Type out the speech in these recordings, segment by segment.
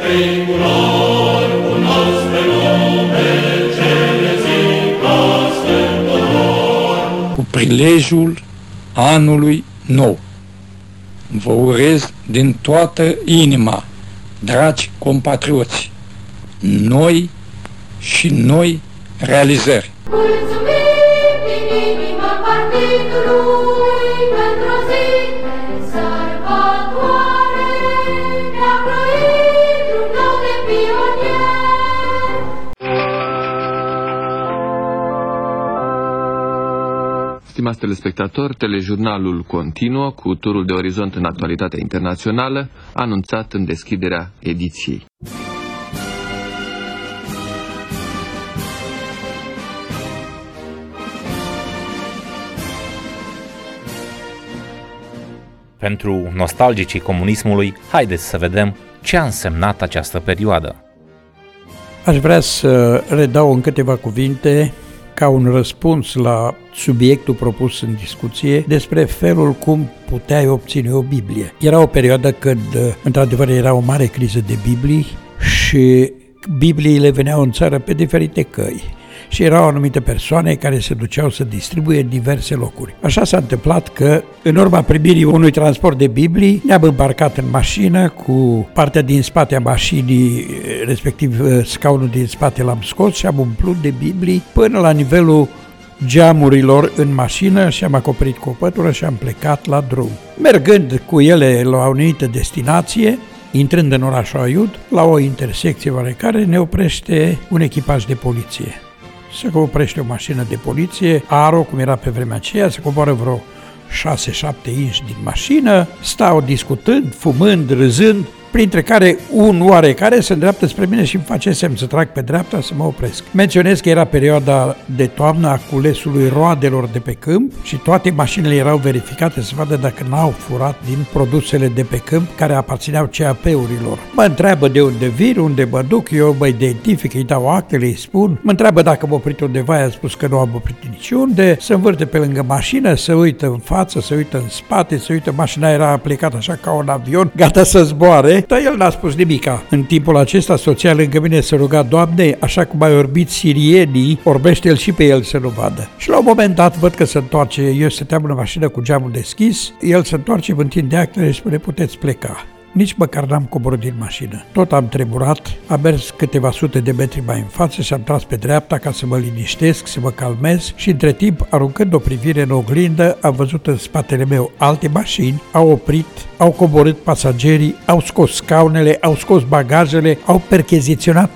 Cu prilejul anului nou, vă urez din toată inima, dragi compatrioți, noi și noi realizări. Mulțumim din inima partidului pentru o zi sărbătoare, ne-a croit drum nou de pionier. Stimați telespectatori, telejurnalul continuă cu turul de orizont în actualitatea internațională, anunțat în deschiderea ediției. Pentru nostalgicii comunismului, haideți să vedem ce a însemnat această perioadă. Aș vrea să redau în câteva cuvinte, ca un răspuns la subiectul propus în discuție, despre felul cum puteai obține o Biblie. Era o perioadă când, într-adevăr, era o mare criză de Biblii și Bibliile veneau în țară pe diferite căi. Și erau anumite persoane care se duceau să distribuie în diverse locuri. Așa s-a întâmplat că, în urma primirii unui transport de Biblii, ne-am îmbarcat în mașină cu partea din spate a mașinii, respectiv scaunul din spate l-am scos și am umplut de Biblii până la nivelul geamurilor în mașină și am acoperit cu o pătură și am plecat la drum. Mergând cu ele la o anumită destinație, intrând în orașul Aiud, la o intersecție oarecare, ne oprește un echipaj de poliție. Se oprește o mașină de poliție, Aro, cum era pe vremea aceea, se coboară vreo 6-7 inși din mașină, stau discutând, fumând, râzând, printre care un oarecare se îndreaptă spre mine și îmi face semn să trag pe dreapta să mă opresc. Menționez că era perioada de toamnă a culesului roadelor de pe câmp și toate mașinile erau verificate să vadă dacă n-au furat din produsele de pe câmp care aparțineau CAP-urilor. Mă întreabă de unde vin, unde mă duc, eu mă identific, îi dau actele, îi spun. Mă întreabă dacă m-am oprit undeva, i-am spus că nu am oprit niciunde, se învârte pe lângă mașină, se uită în față, se uită în spate, se uită, mașina era aplicată așa ca un avion, gata să zboare. Dar el n-a spus nimica. În timpul acesta, soția lângă mine se ruga: Doamne, așa cum ai orbit sirienii, orbește-l și pe el să nu vadă. Și la un moment dat văd că se întoarce, eu stăteam în mașină cu geamul deschis, el se întoarce, mă întinde actele și spune: puteți pleca. Nici măcar n-am coborât din mașină. Tot am tremurat, am mers câteva sute de metri mai în față și am tras pe dreapta ca să mă liniștesc, să mă calmez și între timp, aruncând o privire în oglindă, am văzut în spatele meu alte mașini, au oprit, au coborât pasagerii, au scos scaunele, au scos bagajele, au percheziționat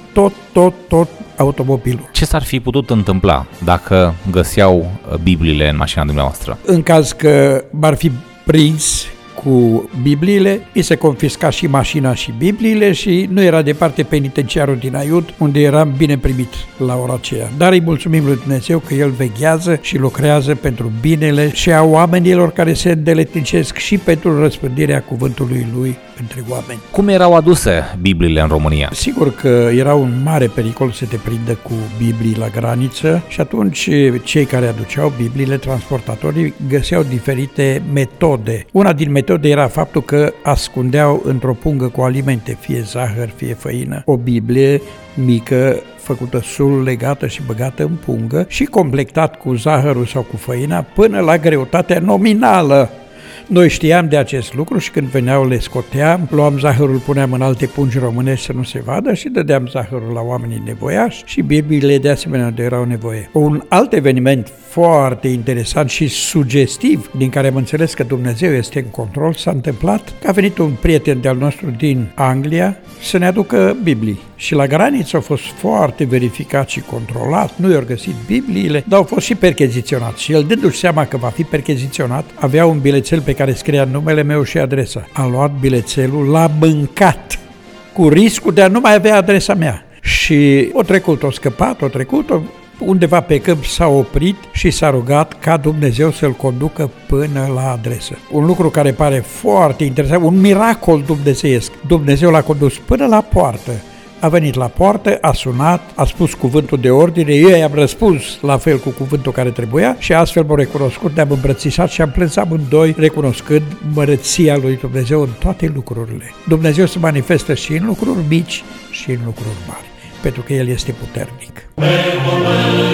tot automobilul. Ce s-ar fi putut întâmpla dacă găseau Bibliile în mașina dumneavoastră? În caz că m-ar fi prins cu Bibliile, mi se confisca și mașina și Bibliile și nu era departe penitenciarul din Aiud, unde eram bine primit la ora aceea. Dar îi mulțumim lui Dumnezeu că El veghează și lucrează pentru binele și a oamenilor care se îndeletnicesc și pentru răspândirea cuvântului Lui între oameni. Cum erau aduse Bibliile în România? Sigur că era un mare pericol să te prindă cu Biblii la graniță și atunci cei care aduceau Bibliile, transportatorii, găseau diferite metode. Una din metode era faptul că ascundeau într-o pungă cu alimente, fie zahăr, fie făină, o Biblie mică, făcută sul, legată și băgată în pungă și completat cu zahărul sau cu făina până la greutatea nominală. Noi știam de acest lucru și când veneau le scoteam, luam zahărul, puneam în alte pungi românești să nu se vadă și dădeam zahărul la oamenii nevoiași și Bibliile de asemenea de erau nevoie. Un alt eveniment foarte interesant și sugestiv, din care am înțeles că Dumnezeu este în control, s-a întâmplat că a venit un prieten de-al nostru din Anglia să ne aducă Biblii. Și la graniță au fost foarte verificat și controlat, nu i-au găsit Bibliile, dar au fost și percheziționat. Și el, dându-și seama că va fi percheziționat, avea un bilețel pe care scria numele meu și adresa. A luat bilețelul, l-a mâncat, cu riscul de a nu mai avea adresa mea. Și o scăpat, undeva pe câmp s-a oprit și s-a rugat ca Dumnezeu să-l conducă până la adresă. Un lucru care pare foarte interesant, un miracol dumnezeiesc. Dumnezeu l-a condus până la poartă. a venit la poartă, a sunat, a spus cuvântul de ordine, eu i-am răspuns la fel cu cuvântul care trebuia și astfel m-au recunoscut, ne-am îmbrățișat și am plâns amândoi, recunoscând măreția lui Dumnezeu în toate lucrurile. Dumnezeu se manifestă și în lucruri mici și în lucruri mari, pentru că El este puternic.